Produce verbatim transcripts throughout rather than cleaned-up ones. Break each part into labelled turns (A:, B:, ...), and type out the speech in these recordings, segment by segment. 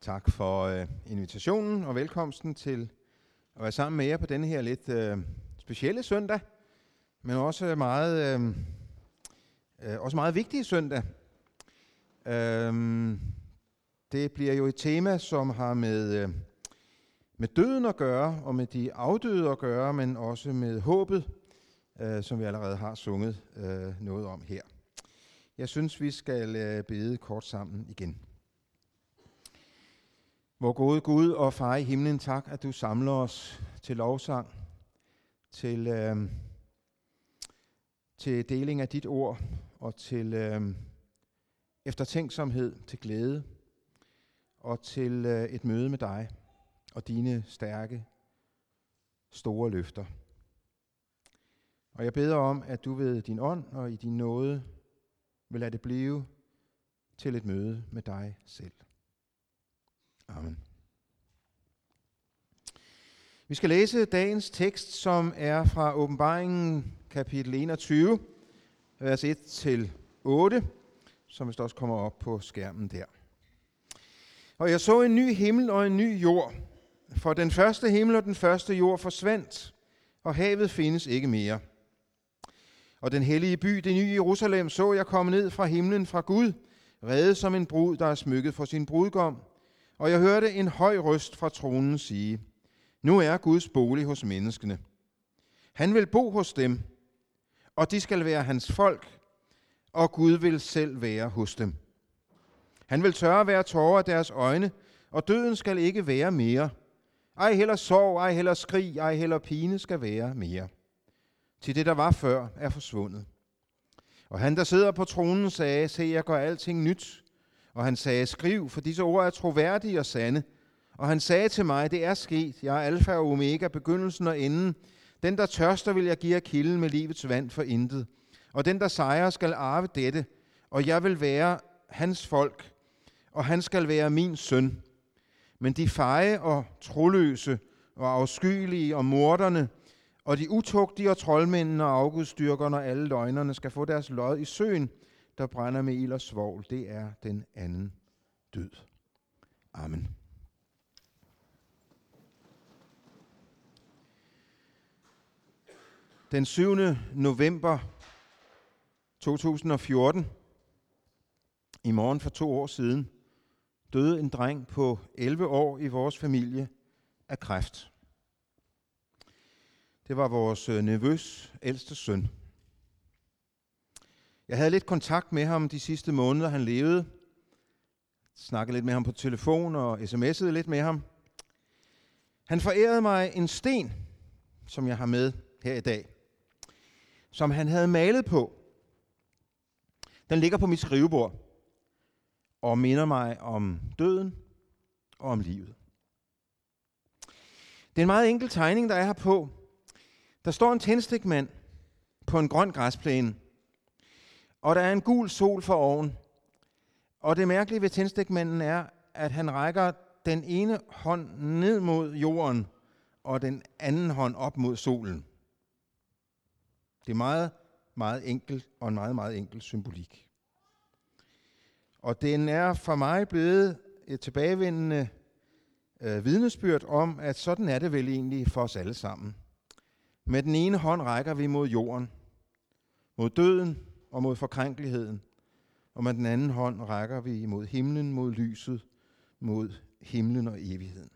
A: Tak for øh, invitationen og velkomsten til at være sammen med jer på denne her lidt øh, specielle søndag, men også meget, øh, øh, også meget vigtige søndag. Øh, det bliver jo et tema, som har med, øh, med døden at gøre, og med de afdøde at gøre, men også med håbet, øh, som vi allerede har sunget øh, noget om her. Jeg synes, vi skal øh, bede kort sammen igen. Vor gode Gud og Far i himlen, tak, at du samler os til lovsang, til, øh, til deling af dit ord og til øh, eftertænksomhed, til glæde og til øh, et møde med dig og dine stærke, store løfter. Og jeg beder om, at du ved din ånd og i din nåde vil lade det blive til et møde med dig selv. Amen. Vi skal læse dagens tekst, som er fra Åbenbaringen kapitel enogtyve, vers et til otte, som vist også kommer op på skærmen der. Og jeg så en ny himmel og en ny jord, for den første himmel og den første jord forsvandt, og havet findes ikke mere. Og den hellige by, det nye Jerusalem, så jeg komme ned fra himlen fra Gud, reddet som en brud, der er smykket for sin brudgom. Og jeg hørte en høj røst fra tronen sige, nu er Guds bolig hos menneskene. Han vil bo hos dem, og de skal være hans folk, og Gud vil selv være hos dem. Han vil tørre hver tåre af deres øjne, og døden skal ikke være mere. Ej heller sorg, ej heller skrig, ej heller pine skal være mere. Til det, der var før, er forsvundet. Og han, der sidder på tronen, sagde, se, jeg gør alting nyt. Og han sagde, skriv, for disse ord er troværdige og sande. Og han sagde til mig, det er sket, jeg er alfa og omega, begyndelsen og enden. Den, der tørster, vil jeg give af kilden med livets vand for intet. Og den, der sejrer, skal arve dette, og jeg vil være hans folk, og han skal være min søn. Men de feje og troløse og afskyelige og morderne, og de utugtige og troldmændene og afgudstyrkerne og alle løgnerne skal få deres lod i søen, der brænder med ild og svovl. Det er den anden død. Amen. Den syvende november to tusind og fjorten, i morgen for to år siden, døde en dreng på elleve år i vores familie af kræft. Det var vores nevøs ældste søn. Jeg havde lidt kontakt med ham de sidste måneder, han levede. Snakkede lidt med ham på telefon og sms'ede lidt med ham. Han forærede mig en sten, som jeg har med her i dag, som han havde malet på. Den ligger på mit skrivebord og minder mig om døden og om livet. Det er en meget enkel tegning, der er her på. Der står en tændstikmand på en grøn græsplæne, og der er en gul sol for oven. Og det mærkelige ved tændstikmanden er, at han rækker den ene hånd ned mod jorden, og den anden hånd op mod solen. Det er meget, meget enkelt, og en meget, meget enkel symbolik. Og den er for mig blevet et tilbagevendende øh, vidnesbyrd om, at sådan er det vel egentlig for os alle sammen. Med den ene hånd rækker vi mod jorden, mod døden og mod forkrænkeligheden, og med den anden hånd rækker vi mod himlen, mod lyset, mod himlen og evigheden.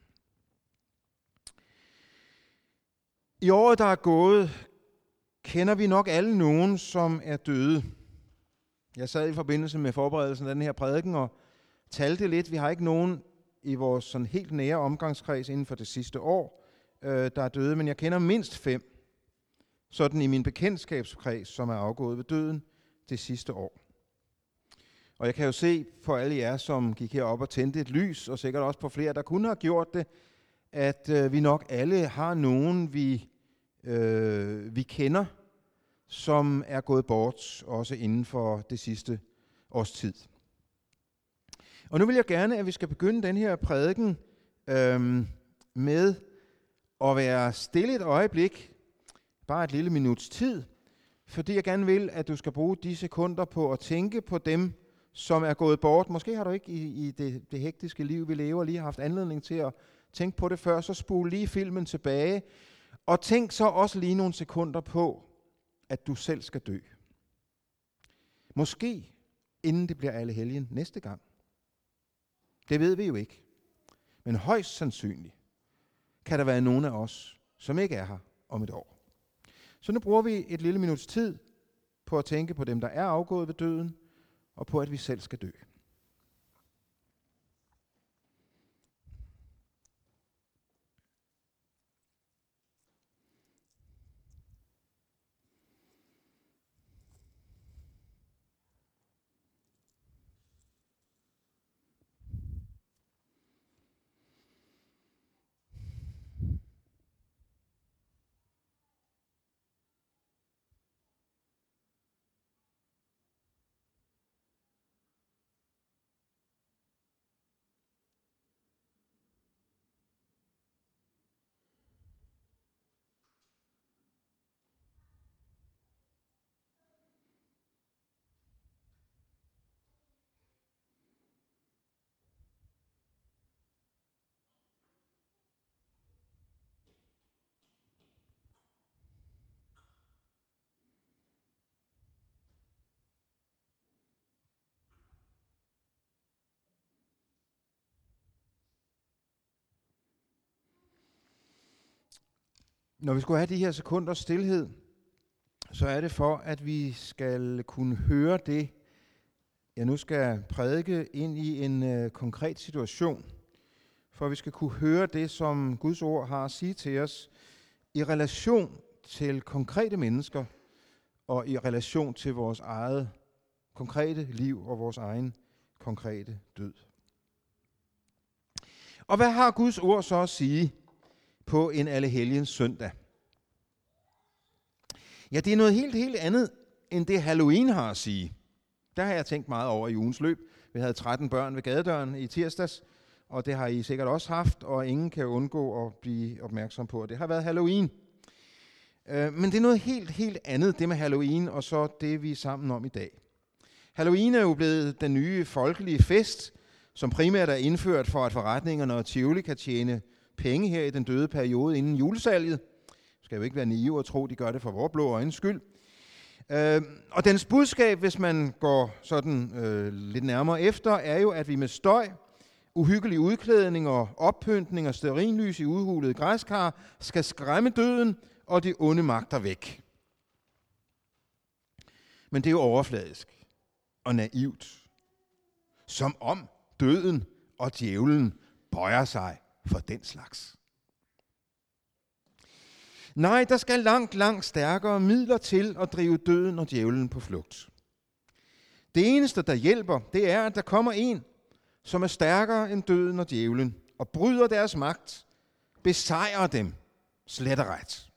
A: I året, der er gået, kender vi nok alle nogen, som er døde. Jeg sad i forbindelse med forberedelsen af den her prædiken og talte lidt. Vi har ikke nogen i vores sådan helt nære omgangskreds inden for det sidste år, øh, der er døde, men jeg kender mindst fem, sådan i min bekendtskabskreds, som er afgået ved døden det sidste år. Og jeg kan jo se på alle jer, som gik herop og tændte et lys, og sikkert også på flere, der kunne have gjort det, at øh, vi nok alle har nogen, vi, øh, vi kender, som er gået bort, også inden for det sidste års tid. Og nu vil jeg gerne, at vi skal begynde den her prædiken øh, med at være stille et øjeblik, bare et lille minuts tid, fordi jeg gerne vil, at du skal bruge de sekunder på at tænke på dem, som er gået bort. Måske har du ikke i, i det, det hektiske liv, vi lever, lige haft anledning til at tænke på det før. Så spol lige filmen tilbage, og tænk så også lige nogle sekunder på, at du selv skal dø. Måske inden det bliver Allehelgen næste gang. Det ved vi jo ikke. Men højst sandsynligt kan der være nogen af os, som ikke er her om et år. Så nu bruger vi et lille minuts tid på at tænke på dem, der er afgået ved døden, og på, at vi selv skal dø. Når vi skulle have de her sekunders stilhed, så er det for, at vi skal kunne høre det, jeg nu skal prædike ind i en øh, konkret situation. For vi skal kunne høre det, som Guds ord har at sige til os, i relation til konkrete mennesker, og i relation til vores eget konkrete liv og vores egen konkrete død. Og hvad har Guds ord så at sige på en Allehelgens søndag? Ja, det er noget helt, helt andet, end det Halloween har at sige. Der har jeg tænkt meget over i ugens løb. Vi havde tretten børn ved gadedøren i tirsdags, og det har I sikkert også haft, og ingen kan undgå at blive opmærksom på, at det har været Halloween. Men det er noget helt, helt andet, det med Halloween, og så det, vi er sammen om i dag. Halloween er jo blevet den nye folkelige fest, som primært er indført for, at forretningerne og Tivoli kan tjene penge her i den døde periode inden julesalget. Det skal jo ikke være naiv og tro, de gør det for vores blå øjnes skyld. Øh, og dens budskab, hvis man går sådan øh, lidt nærmere efter, er jo, at vi med støj, uhyggelig udklædning og oppyntning og stearinlys i udhulede græskar skal skræmme døden og de onde magter væk. Men det er jo overfladisk og naivt. Som om døden og djævlen bøjer sig for den slags. Nej, der skal langt, langt stærkere midler til at drive døden og djævlen på flugt. Det eneste, der hjælper, det er, at der kommer en, som er stærkere end døden og djævlen, og bryder deres magt, besejrer dem slet og ret.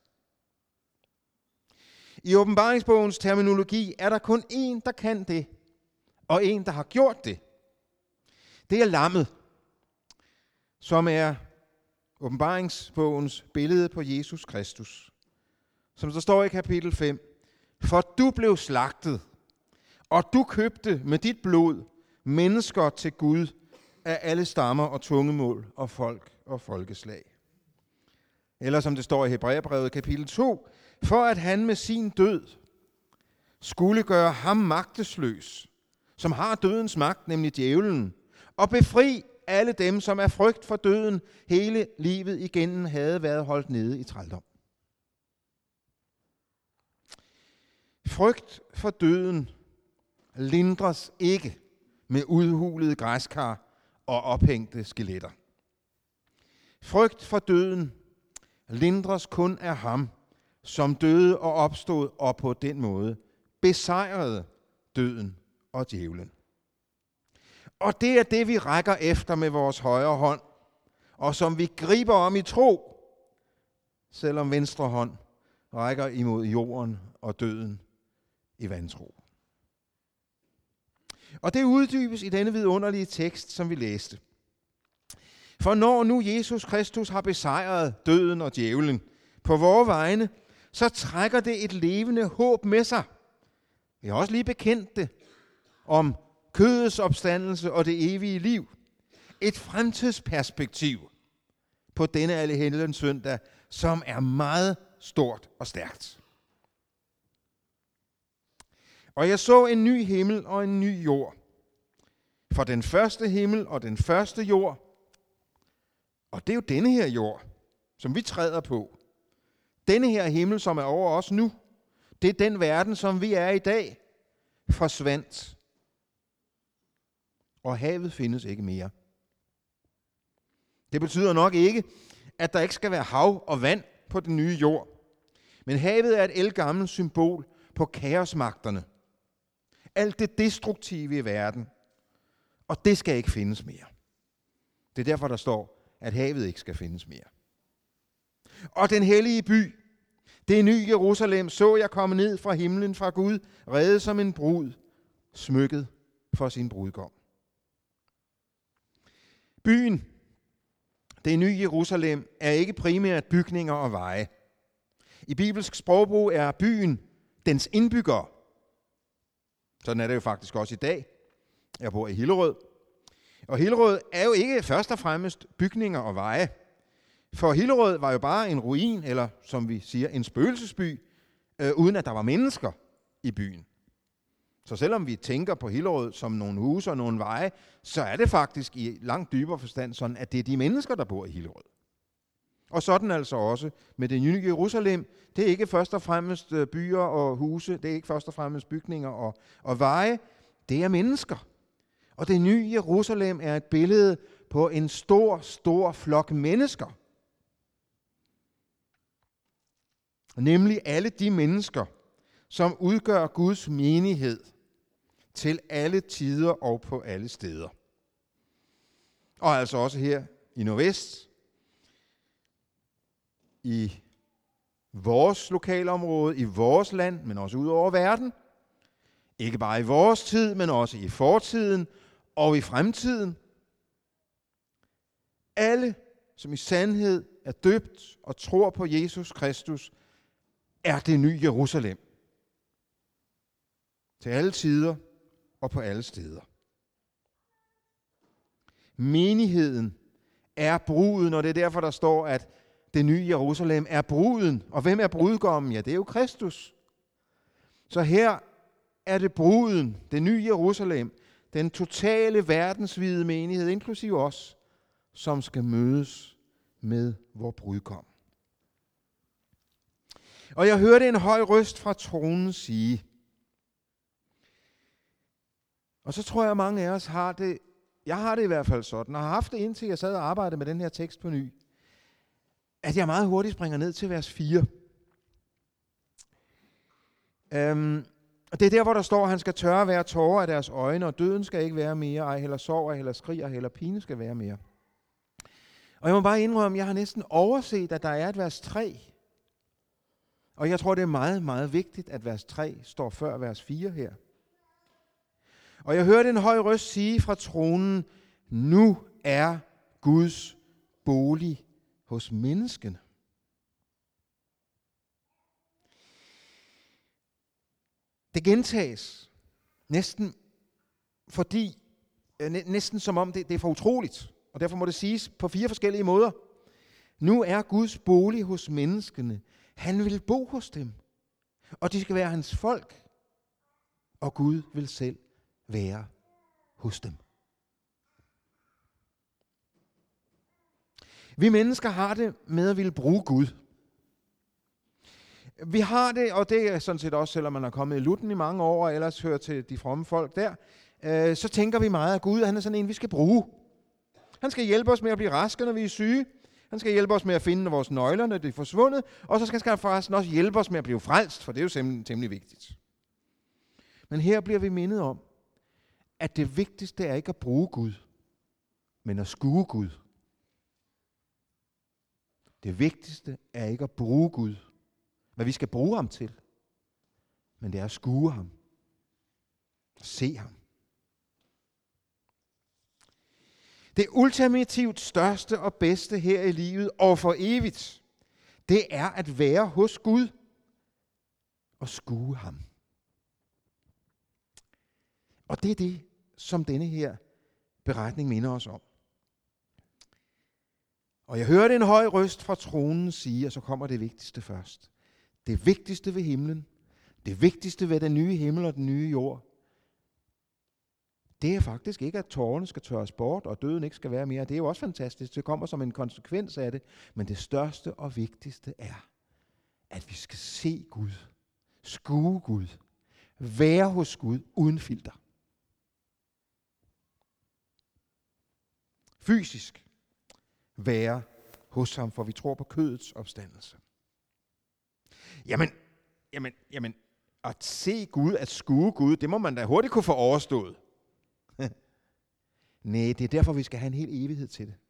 A: I åbenbaringsbogens terminologi er der kun én, der kan det, og en, der har gjort det. Det er lammet, som er åbenbaringsbogens billede på Jesus Kristus. Som der står i kapitel fem. For du blev slagtet, og du købte med dit blod mennesker til Gud af alle stammer og tungemål og folk og folkeslag. Eller som det står i Hebræerbrevet kapitel to. For at han med sin død skulle gøre ham magtesløs, som har dødens magt, nemlig djævlen, og befri alle dem, som af frygt for døden hele livet igennem havde været holdt nede i trældom. Frygt for døden lindres ikke med udhulede græskar og ophængte skeletter. Frygt for døden lindres kun af ham, som døde og opstod og på den måde besejrede døden og djævlen. Og det er det, vi rækker efter med vores højre hånd, og som vi griber om i tro, selvom venstre hånd rækker imod jorden og døden i vantro. Og det uddybes i denne vidunderlige tekst, som vi læste. For når nu Jesus Kristus har besejret døden og djævlen på vore vegne, så trækker det et levende håb med sig. Vi har også lige bekendt det om kødets opstandelse og det evige liv. Et fremtidsperspektiv på denne Allehelgens søndag, som er meget stort og stærkt. Og jeg så en ny himmel og en ny jord. For den første himmel og den første jord, og det er jo denne her jord, som vi træder på. Denne her himmel, som er over os nu, det er den verden, som vi er i dag, forsvandt. Og havet findes ikke mere. Det betyder nok ikke, at der ikke skal være hav og vand på den nye jord. Men havet er et ældgammelt symbol på kaosmagterne. Alt det destruktive i verden. Og det skal ikke findes mere. Det er derfor, der står, at havet ikke skal findes mere. Og den hellige by, det nye Jerusalem, så jeg komme ned fra himlen fra Gud, reddet som en brud, smykket for sin brudgom. Byen, det nye Jerusalem, er ikke primært bygninger og veje. I bibelsk sprogbrug er byen dens indbyggere. Sådan er det jo faktisk også i dag. Jeg bor i Hillerød. Og Hillerød er jo ikke først og fremmest bygninger og veje. For Hillerød var jo bare en ruin, eller som vi siger, en spøgelsesby, øh, uden at der var mennesker i byen. Så selvom vi tænker på Hillerød som nogle huse og nogle veje, så er det faktisk i langt dybere forstand sådan, at det er de mennesker, der bor i Hillerød. Og sådan altså også med det nye Jerusalem. Det er ikke først og fremmest byer og huse, det er ikke først og fremmest bygninger og, og veje, det er mennesker. Og det nye Jerusalem er et billede på en stor, stor flok mennesker. Nemlig alle de mennesker, som udgør Guds menighed til alle tider og på alle steder. Og altså også her i Nordvest, i vores lokalområde, i vores land, men også ud over verden. Ikke bare i vores tid, men også i fortiden og i fremtiden. Alle, som i sandhed er døbt og tror på Jesus Kristus, er det nye Jerusalem. Til alle tider og på alle steder. Menigheden er bruden, og det er derfor, der står, at det nye Jerusalem er bruden. Og hvem er brudgommen? Ja, det er jo Kristus. Så her er det bruden, det nye Jerusalem, den totale verdensvide menighed, inklusive os, som skal mødes med vor brudgom. Og jeg hørte en høj røst fra tronen sige, og så tror jeg, at mange af os har det, jeg har det i hvert fald sådan, og har haft det indtil jeg sad og arbejdede med den her tekst på ny, at jeg meget hurtigt springer ned til vers fire. Øhm, og det er der, hvor der står, at han skal tørre hver tårer af deres øjne, og døden skal ikke være mere, ej heller sorg, ej heller skrig, ej heller pine skal være mere. Og jeg må bare indrømme, at jeg har næsten overset, at der er et vers tre. Og jeg tror, det er meget, meget vigtigt, at vers tre står før vers fire her. Og jeg hørte en høj røst sige fra tronen, nu er Guds bolig hos menneskene. Det gentages næsten fordi, næsten som om det, det er for utroligt, og derfor må det siges på fire forskellige måder. Nu er Guds bolig hos menneskene. Han vil bo hos dem, og de skal være hans folk, og Gud vil selv være hos dem. Vi mennesker har det med at ville bruge Gud. Vi har det, og det er sådan set også, selvom man er kommet i Lutten i mange år, og ellers hører til de fromme folk der, øh, så tænker vi meget, at Gud han er sådan en, vi skal bruge. Han skal hjælpe os med at blive raske, når vi er syge. Han skal hjælpe os med at finde vores nøgler, når de er forsvundet. Og så skal han forresten også hjælpe os med at blive frelst, for det er jo temmelig, temmelig vigtigt. Men her bliver vi mindet om, at det vigtigste er ikke at bruge Gud, men at skue Gud. Det vigtigste er ikke at bruge Gud, hvad vi skal bruge ham til, men det er at skue ham. Se ham. Det ultimativt største og bedste her i livet og for evigt, det er at være hos Gud og skue ham. Og det er det, som denne her beretning minder os om. Og jeg hørte en høj røst fra tronen sige, og så kommer det vigtigste først. Det vigtigste ved himlen, det vigtigste ved den nye himmel og den nye jord, det er faktisk ikke, at tårerne skal tørres bort, og døden ikke skal være mere. Det er jo også fantastisk. Det kommer som en konsekvens af det. Men det største og vigtigste er, at vi skal se Gud, skue Gud, være hos Gud uden filter. Fysisk være hos ham, for vi tror på kødets opstandelse. Jamen, jamen, jamen, at se Gud, at skue Gud, det må man da hurtigt kunne få overstået. Nej, det er derfor, vi skal have en hel evighed til det.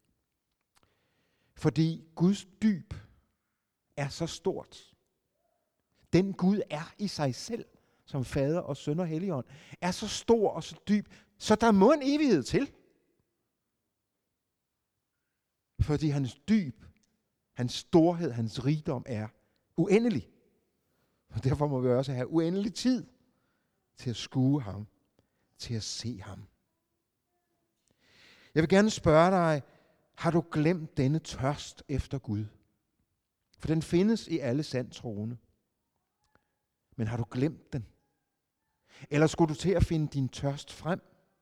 A: Fordi Guds dyb er så stort. Den Gud er i sig selv, som fader og søn og helligånd, er så stor og så dyb, så der må en evighed til. Fordi hans dyb, hans storhed, hans rigdom er uendelig. Og derfor må vi også have uendelig tid til at skue ham, til at se ham. Jeg vil gerne spørge dig, har du glemt denne tørst efter Gud? For den findes i alle sandt troende. Men har du glemt den? Eller skulle du til at finde din tørst frem?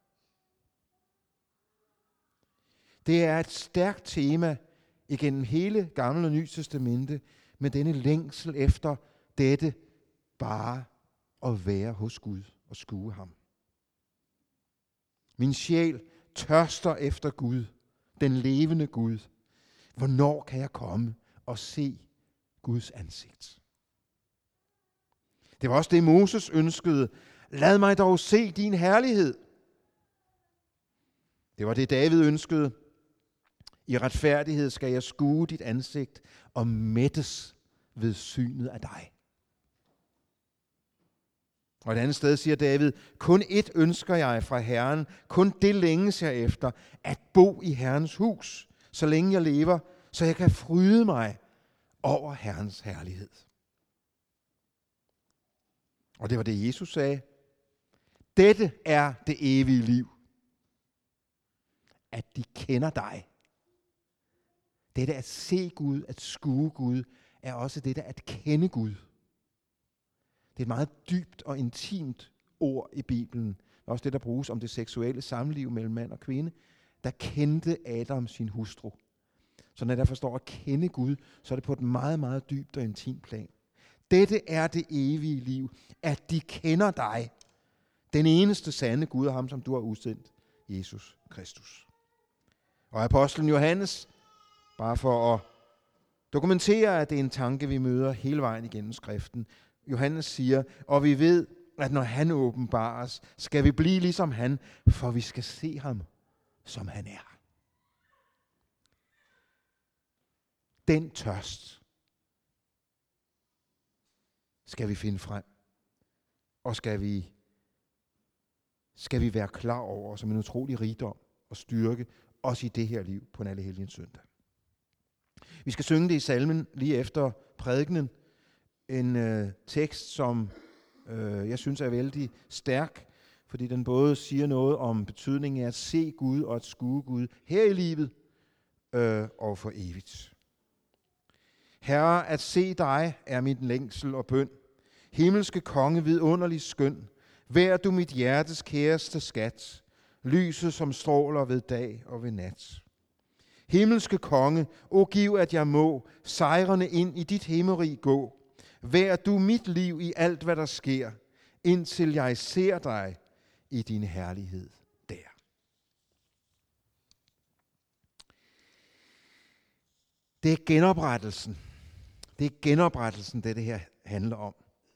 A: Det er et stærkt tema igennem hele Gamle og Nye Testamente med denne længsel efter dette bare at være hos Gud og skue ham. Min sjæl tørster efter Gud, den levende Gud. Hvornår kan jeg komme og se Guds ansigt? Det var også det, Moses ønskede. Lad mig dog se din herlighed. Det var det, David ønskede. I retfærdighed skal jeg skue dit ansigt og mættes ved synet af dig. Og et andet sted siger David, kun ét ønsker jeg fra Herren, kun det længes jeg efter, at bo i Herrens hus, så længe jeg lever, så jeg kan fryde mig over Herrens herlighed. Og det var det, Jesus sagde. Dette er det evige liv. At de kender dig. Dette at se Gud, at skue Gud, er også dette at kende Gud. Det er et meget dybt og intimt ord i Bibelen. Også det, der bruges om det seksuelle samliv mellem mand og kvinde. Der kendte Adam sin hustru. Så når der forstår at kende Gud, så er det på et meget, meget dybt og intimt plan. Dette er det evige liv, at de kender dig, den eneste sande Gud og ham, som du har udsendt, Jesus Kristus. Og apostlen Johannes, bare for at dokumentere, at det er en tanke, vi møder hele vejen igennem skriften. Johannes siger, og vi ved, at når han åbenbares, skal vi blive ligesom han, for vi skal se ham, som han er. Den tørst skal vi finde frem, og skal vi, skal vi være klar over som en utrolig rigdom og styrke, også i det her liv på en Allehelgens søndag. Vi skal synge det i salmen lige efter prædikenen. En øh, tekst, som øh, jeg synes er vældig stærk, fordi den både siger noget om betydningen af at se Gud og at skue Gud her i livet øh, og for evigt. Herre, at se dig er min længsel og bøn. Himmelske konge, vidunderlig skøn. Vær du mit hjertes kæreste skat. Lyset som stråler ved dag og ved nat. Himmelske konge, o giv at jeg må sejrende ind i dit himmerig gå. Vær du mit liv i alt hvad der sker, indtil jeg ser dig i din herlighed der. Det er genoprettelsen. Det er genoprettelsen, det det her handler om.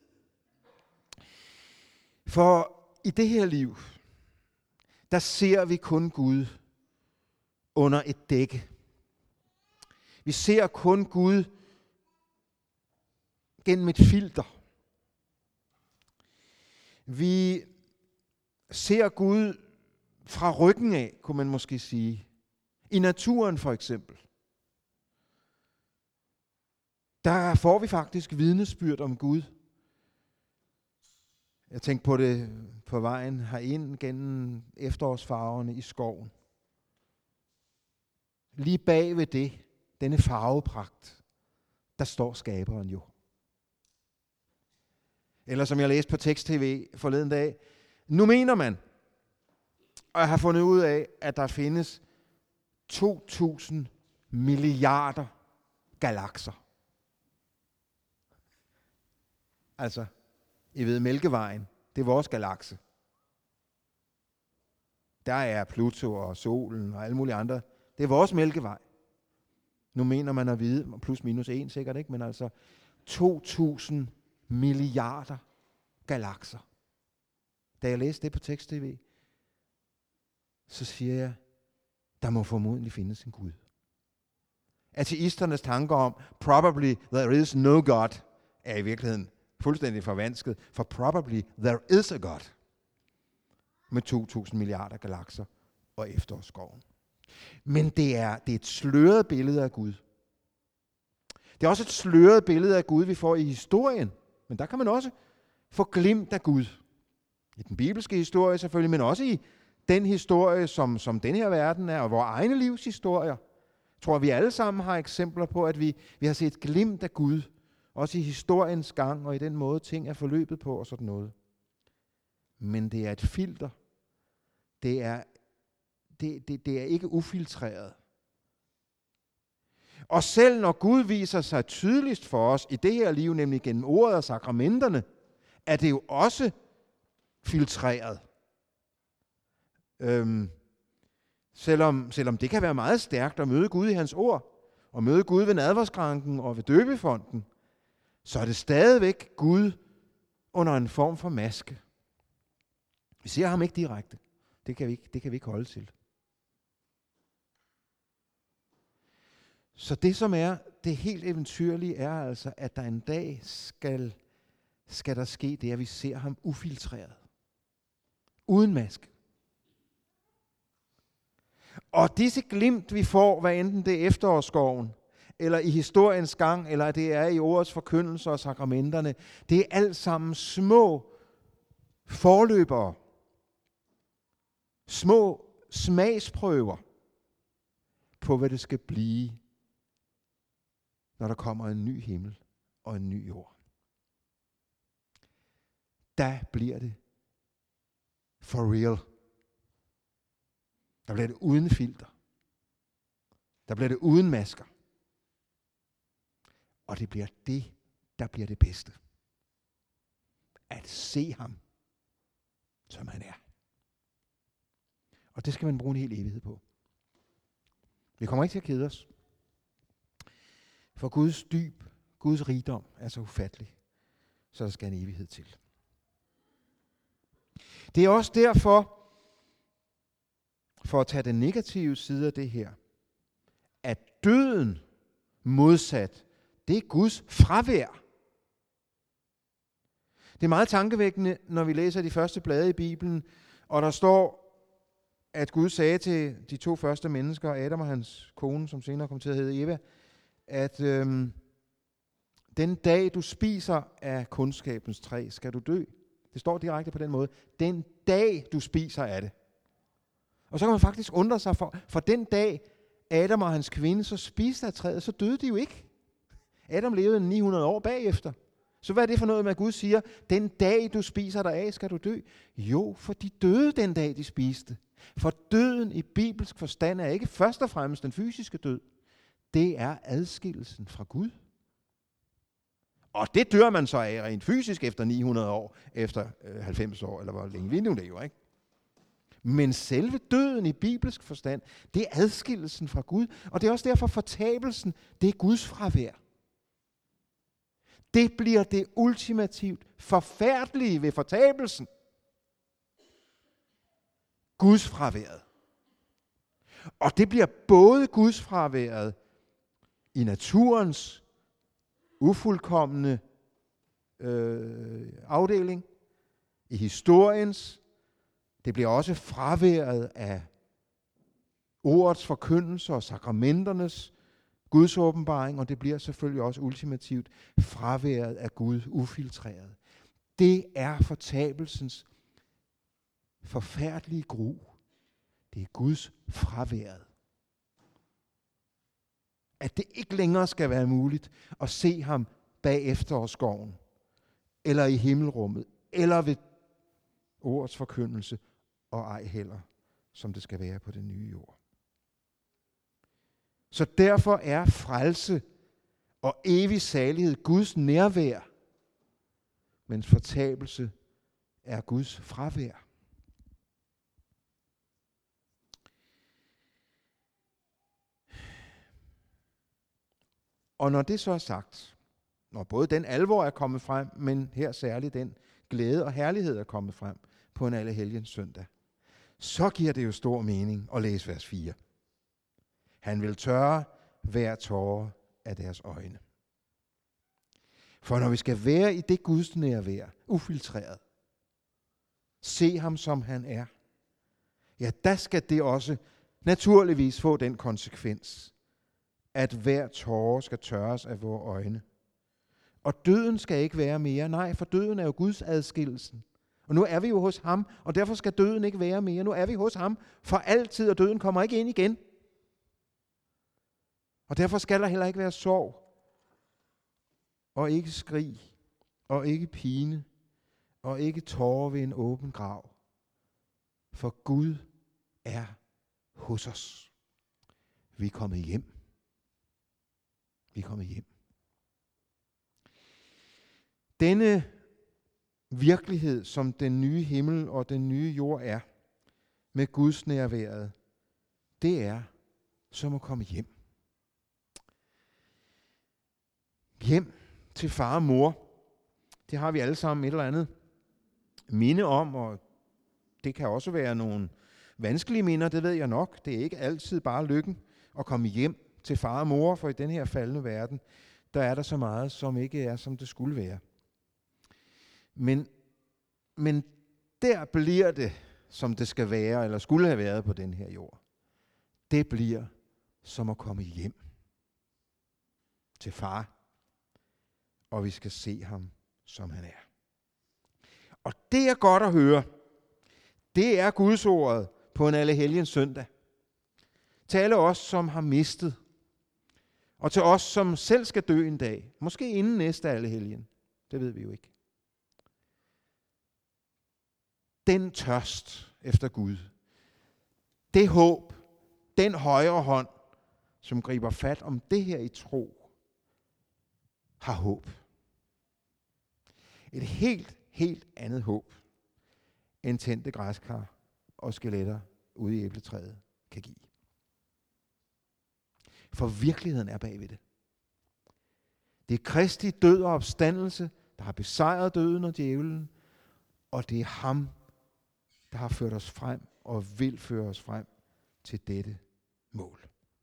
A: For i det her liv, der ser vi kun Gud under et dække. Vi ser kun Gud gennem et filter. Vi ser Gud fra ryggen af, kunne man måske sige. I naturen for eksempel. Der får vi faktisk vidnesbyrd om Gud. Jeg tænkte på det på vejen herind gennem efterårsfarverne i skoven. Lige bag ved det, denne farvepragt, der står skaberen jo. Eller som jeg læste på tekst-tv forleden dag, nu mener man, og jeg har fundet ud af, at der findes to tusind milliarder galakser. Altså, I ved, Mælkevejen, det er vores galakse. Der er Pluto og solen og alle mulige andre. Det er vores Mælkevej. Nu mener man at vide, plus minus en sikkert ikke, men altså to tusind milliarder galakser. Da jeg læste det på tekst-tv, så siger jeg, der må formodentlig findes en Gud. Ateisternes tanker om, probably there is no God, er i virkeligheden fuldstændig forvansket, for probably there is a God, med to tusind milliarder galakser og efterårsskoven. Men det er, det er et sløret billede af Gud. Det er også et sløret billede af Gud, vi får i historien, men der kan man også få glimt af Gud. I den bibelske historie selvfølgelig, men også i den historie, som, som den her verden er, og vores egne livs historier. Jeg tror, vi alle sammen har eksempler på, at vi, vi har set glimt af Gud, også i historiens gang, og i den måde, ting er forløbet på, og sådan noget. Men det er et filter. Det er, det, det, det er ikke ufiltreret. Og selv når Gud viser sig tydeligst for os i det her liv, nemlig gennem ordet og sakramenterne, er det jo også filtreret. Øhm, selvom, selvom det kan være meget stærkt at møde Gud i hans ord, og møde Gud ved nadverskranken og ved døbefonden, så er det stadigvæk Gud under en form for maske. Vi ser ham ikke direkte. Det kan vi ikke, det kan vi ikke holde til. Så det, som er det helt eventyrlige, er altså, at der en dag skal, skal der ske det, at vi ser ham ufiltreret. Uden maske. Og disse glimt, vi får, hvad enten det er efterårsskoven, eller i historiens gang, eller det er i ordets forkyndelse og sakramenterne, det er alt sammen små forløbere. Små smagsprøver på, hvad det skal blive, når der kommer en ny himmel og en ny jord. Der bliver det for real. Der bliver det uden filter. Der bliver det uden masker. Og det bliver det, der bliver det bedste. At se ham, som han er. Og det skal man bruge en hel evighed på. Vi kommer ikke til at kede os. For Guds dyb, Guds rigdom er så ufattelig, så der skal en evighed til. Det er også derfor, for at tage den negative side af det her, at døden modsat, det er Guds fravær. Det er meget tankevækkende, når vi læser de første blade i Bibelen, og der står, at Gud sagde til de to første mennesker, Adam og hans kone, som senere kom til at hedde Eva, at øhm, den dag du spiser af kundskabens træ, skal du dø. Det står direkte på den måde. Den dag du spiser af det. Og så kan man faktisk undre sig for, for den dag Adam og hans kvinde så spiste af træet, så døde de jo ikke. Adam levede ni hundrede år bagefter. Så hvad er det for noget med, at Gud siger, den dag du spiser deraf, skal du dø? Jo, for de døde den dag, de spiste. For døden i bibelsk forstand er ikke først og fremmest den fysiske død. Det er adskillelsen fra Gud. Og det dør man så af rent fysisk efter ni hundrede år, efter øh, halvfems år, eller hvor længe vi nu lever, ikke? Men selve døden i bibelsk forstand, det er adskillelsen fra Gud, og det er også derfor fortabelsen, det er Guds fravær. Det bliver det ultimativt forfærdelige ved fortabelsen. Guds fraværet. Og det bliver både Guds fraværet i naturens ufuldkomne øh, afdeling, i historiens, det bliver også fraværet af ordets forkyndelse og sakramenternes Guds åbenbaring, og det bliver selvfølgelig også ultimativt fraværet af Gud ufiltreret. Det er fortabelsens forfærdelige gru. Det er Guds fraværet. At det ikke længere skal være muligt at se ham bag efterårsskoven, eller i himmelrummet, eller ved ordets forkyndelse, og ej heller, som det skal være på det nye jord. Så derfor er frelse og evig salighed Guds nærvær, mens fortabelse er Guds fravær. Og når det så er sagt, når både den alvor er kommet frem, men her særligt den glæde og herlighed er kommet frem på en Allehelgens søndag, så giver det jo stor mening at læse vers fire. Han vil tørre hver tåre af deres øjne. For når vi skal være i det Guds nærvær, ufiltreret, se ham som han er, ja, der skal det også naturligvis få den konsekvens, at hver tåre skal tørres af vores øjne. Og døden skal ikke være mere. Nej, for døden er jo Guds adskillelsen. Og nu er vi jo hos ham, og derfor skal døden ikke være mere. Nu er vi hos ham for altid, og døden kommer ikke ind igen. Og derfor skal der heller ikke være sorg, og ikke skrig, og ikke pine, og ikke tårer ved en åben grav. For Gud er hos os. Vi er kommet hjem. Vi er kommet hjem. Denne virkelighed, som den nye himmel og den nye jord er, med Guds nærværet, det er som at komme hjem. Hjem til far og mor. Det har vi alle sammen et eller andet minde om, og det kan også være nogle vanskelige minder, det ved jeg nok. Det er ikke altid bare lykken at komme hjem til far og mor, for i den her faldende verden, der er der så meget, som ikke er, som det skulle være. Men, men der bliver det, som det skal være, eller skulle have været på den her jord. Det bliver som at komme hjem til far, og vi skal se ham, som han er. Og det er godt at høre. Det er Guds ordet på en Allehelgens søndag. Til alle os, som har mistet, og til os, som selv skal dø en dag, måske inden næste Allehelgen. Det ved vi jo ikke. Den tørst efter Gud, det håb, den højre hånd, som griber fat om det her i tro, har håb. Et helt, helt andet håb, end tændte græskar og skeletter ude i æbletræet kan give. For virkeligheden er bagved det. Det er Kristi død og opstandelse, der har besejret døden og djævelen, og det er ham, der har ført os frem og vil føre os frem til dette mål.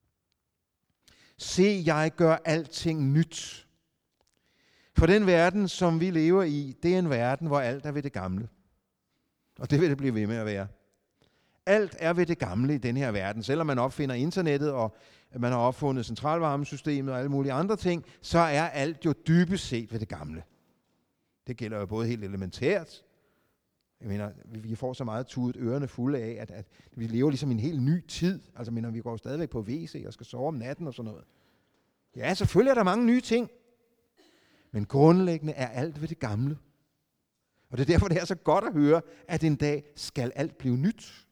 A: Se, jeg gør alting nyt. For den verden, som vi lever i, det er en verden, hvor alt er ved det gamle. Og det vil det blive ved med at være. Alt er ved det gamle i den her verden. Selvom man opfinder internettet, og man har opfundet centralvarmesystemet og alle mulige andre ting, så er alt jo dybest set ved det gamle. Det gælder jo både helt elementært. Jeg mener, vi får så meget tudet ørerne fulde af, at, at vi lever ligesom i en helt ny tid. Altså, mener, vi går stadigvæk på W C og skal sove om natten og sådan noget. Ja, selvfølgelig er der mange nye ting. Men grundlæggende er alt ved det gamle. Og det er derfor, det er så godt at høre, at en dag skal alt blive nyt.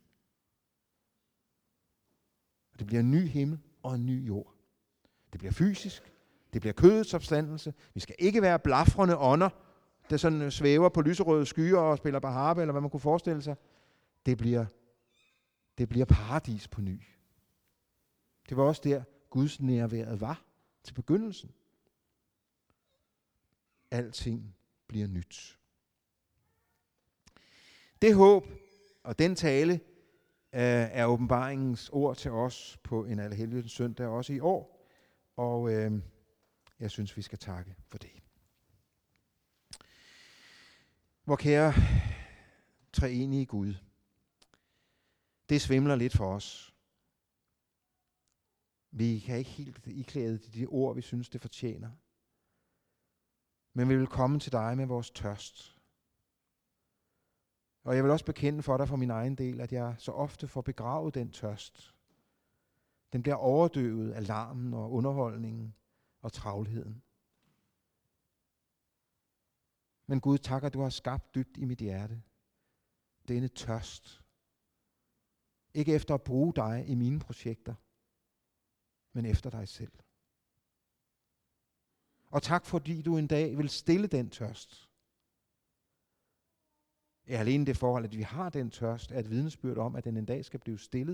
A: Det bliver en ny himmel og en ny jord. Det bliver fysisk. Det bliver kødets opstandelse. Vi skal ikke være blafrende ånder, der sådan svæver på lyserøde skyer og spiller på harpe, eller hvad man kunne forestille sig. Det bliver, det bliver paradis på ny. Det var også der, Guds nærværet var til begyndelsen. Alting bliver nyt. Det håb og den tale øh, er åbenbaringens ord til os på en Allehelgens søndag også i år. Og øh, jeg synes, vi skal takke for det. Vor kære treenige Gud, det svimler lidt for os. Vi kan ikke helt iklæde de ord, vi synes, det fortjener. Men vi vil komme til dig med vores tørst Og jeg vil også bekende for dig for min egen del, at jeg så ofte får begravet den tørst. Den bliver overdøvet af larmen og underholdningen og travlheden. Men Gud, tak, at du har skabt dybt i mit hjerte denne tørst. Ikke efter at bruge dig i mine projekter, men efter dig selv. Og tak, fordi du en dag vil stille den tørst. Er alene det forhold, at vi har den tørst, er et vidnesbyrd om, at den en dag skal blive stillet.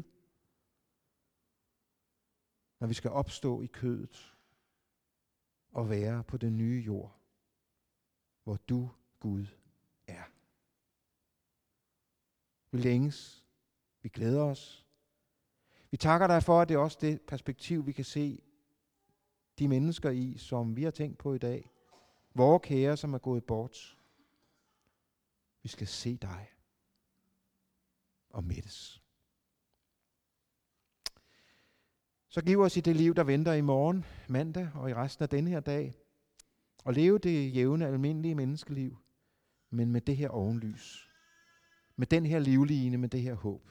A: Når vi skal opstå i kødet og være på den nye jord, hvor du, Gud, er. Vi længes, vi glæder os. Vi takker dig for, at det er også det perspektiv, vi kan se de mennesker i, som vi har tænkt på i dag. Vore kære, som er gået bort. Vi skal se dig og mættes. Så giv os i det liv, der venter i morgen, mandag og i resten af denne her dag, og leve det jævne, almindelige menneskeliv, men med det her ovenlys. Med den her livline, med det her håb.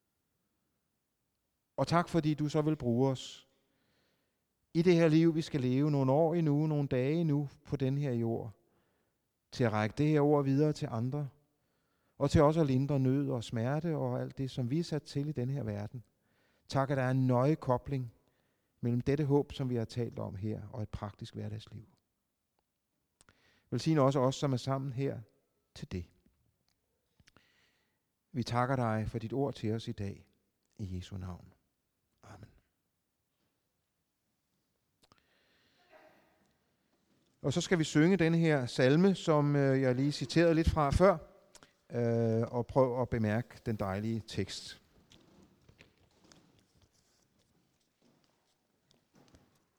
A: Og tak, fordi du så vil bruge os i det her liv, vi skal leve nogle år endnu, nogle dage endnu på den her jord, til at række det her ord videre til andre, og til også at lindre nød og smerte og alt det, som vi er sat til i den her verden. Tak, at der er en nøje kobling mellem dette håb, som vi har talt om her, og et praktisk hverdagsliv. Velsign også os, som er sammen her, til det. Vi takker dig for dit ord til os i dag, i Jesu navn. Amen. Og så skal vi synge denne her salme, som jeg lige citerede lidt fra før, og prøve at bemærke den dejlige tekst.